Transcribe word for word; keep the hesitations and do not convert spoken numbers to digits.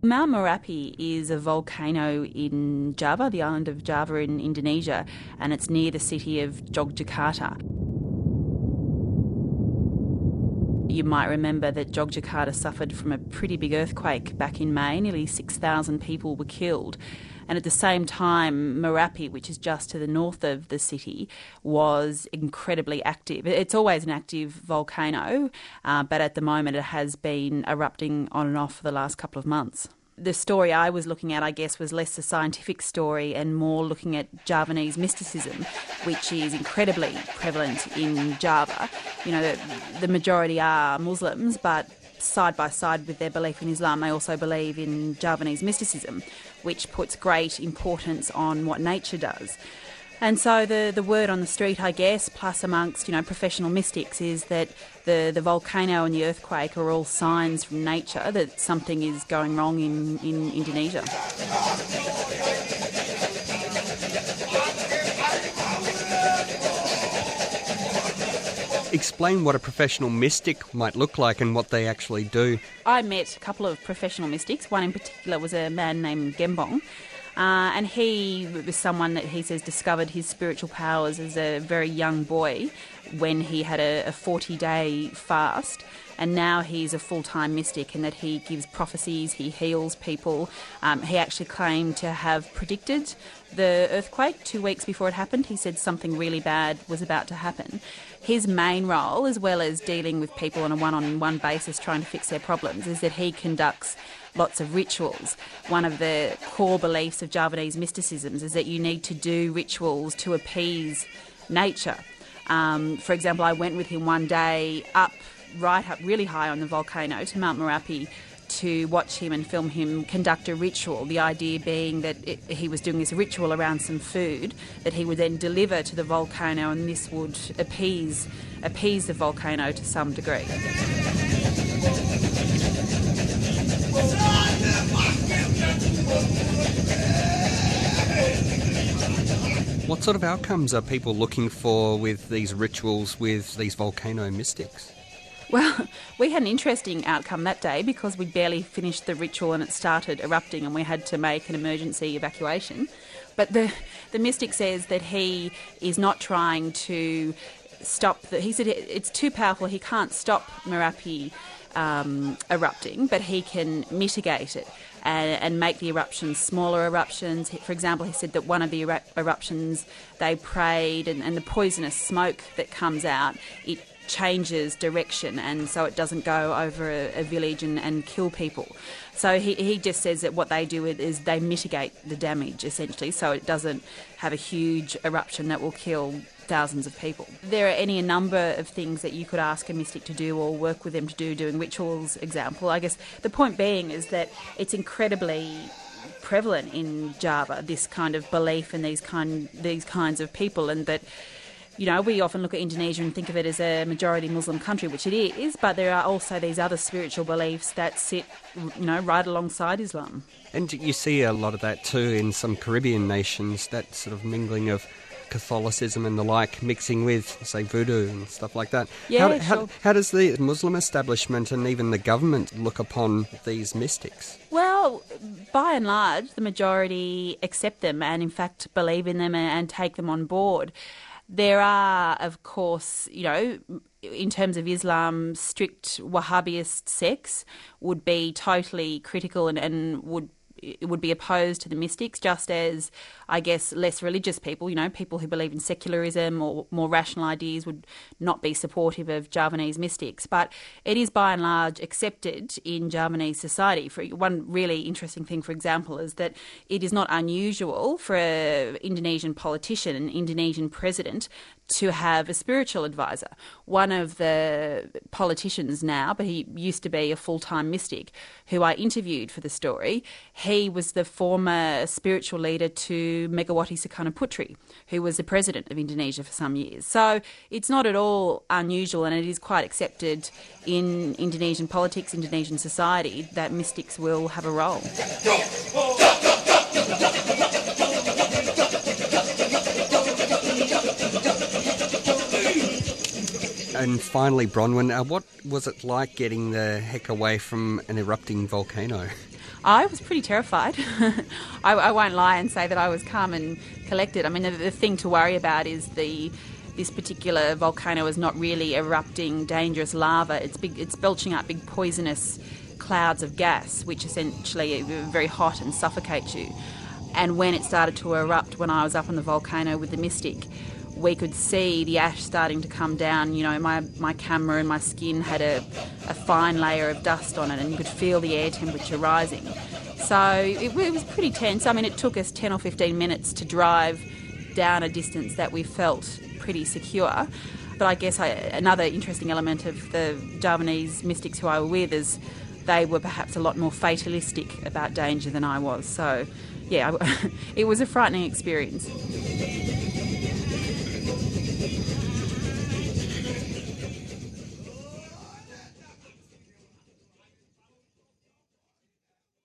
Mount Merapi is a volcano in Java, the island of Java in Indonesia, and it's near the city of Yogyakarta. You might remember that Yogyakarta suffered from a pretty big earthquake back in May. Nearly six thousand people were killed. And at the same time, Merapi, which is just to the north of the city, was incredibly active. It's always an active volcano, uh, but at the moment it has been erupting on and off for the last couple of months. The story I was looking at, I guess, was less a scientific story and more looking at Javanese mysticism, which is incredibly prevalent in Java. You know, the, the majority are Muslims, but side by side with their belief in Islam, they also believe in Javanese mysticism, which puts great importance on what nature does. And so the, the word on the street, I guess, plus amongst, you know, professional mystics, is that the, the volcano and the earthquake are all signs from nature that something is going wrong in, in Indonesia. Explain what a professional mystic might look like and what they actually do. I met a couple of professional mystics. One in particular was a man named Gembong. Uh, and he was someone that he says discovered his spiritual powers as a very young boy when he had a forty-day fast. And now he's a full-time mystic in that he gives prophecies, he heals people. Um, he actually claimed to have predicted the earthquake two weeks before it happened. He said something really bad was about to happen. His main role, as well as dealing with people on a one-on-one basis trying to fix their problems, is that he conducts lots of rituals. One of the core beliefs of Javanese mysticism is that you need to do rituals to appease nature. Um, for example, I went with him one day up, right up really high on the volcano to Mount Merapi to watch him and film him conduct a ritual, the idea being that it, he was doing this ritual around some food that he would then deliver to the volcano, and this would appease, appease the volcano to some degree. What sort of outcomes are people looking for with these rituals with these volcano mystics? Well, we had an interesting outcome that day because we barely finished the ritual and it started erupting and we had to make an emergency evacuation. But the, the mystic says that he is not trying to stop the... He said it's too powerful, he can't stop Merapi um, erupting, but he can mitigate it and, and make the eruptions smaller eruptions. For example, he said that one of the eru- eruptions they prayed and, and the poisonous smoke that comes out, it changes direction and so it doesn't go over a, a village and, and kill people. So he, he just says that what they do is they mitigate the damage essentially so it doesn't have a huge eruption that will kill thousands of people. There are any a number of things that you could ask a mystic to do or work with them to do, doing rituals, example. I guess the point being is that it's incredibly prevalent in Java, this kind of belief in these kind these kinds of people, and that, you know, we often look at Indonesia and think of it as a majority Muslim country, which it is, but there are also these other spiritual beliefs that sit, you know, right alongside Islam. And you see a lot of that too in some Caribbean nations, that sort of mingling of Catholicism and the like, mixing with, say, voodoo and stuff like that. Yeah, how, sure. how, how does the Muslim establishment and even the government look upon these mystics? Well, by and large, the majority accept them and, in fact, believe in them and, and take them on board. There are, of course, you know, in terms of Islam, strict Wahhabist sects would be totally critical and, and would it would be opposed to the mystics, just as, I guess, less religious people, you know, people who believe in secularism or more rational ideas would not be supportive of Javanese mystics. But it is by and large accepted in Javanese society. For one really interesting thing, for example, is that it is not unusual for an Indonesian politician, an Indonesian president, to have a spiritual advisor. One of the politicians now, but he used to be a full-time mystic, who I interviewed for the story, he was the former spiritual leader to Megawati Sukarno Putri, who was the president of Indonesia for some years. So it's not at all unusual, and it is quite accepted in Indonesian politics, Indonesian society, that mystics will have a role. And finally, Bronwyn, uh, what was it like getting the heck away from an erupting volcano? I was pretty terrified. I, I won't lie and say that I was calm and collected. I mean, the, the thing to worry about is the this particular volcano is not really erupting dangerous lava. It's big. It's belching out big poisonous clouds of gas, which essentially are very hot and suffocate you. And when it started to erupt, when I was up on the volcano with the Mystic, we could see the ash starting to come down. You know, my, my camera and my skin had a, a fine layer of dust on it, and you could feel the air temperature rising. So it, it was pretty tense. I mean, it took us ten or fifteen minutes to drive down a distance that we felt pretty secure. But I guess I, another interesting element of the Javanese mystics who I were with is they were perhaps a lot more fatalistic about danger than I was. So, yeah, it was a frightening experience.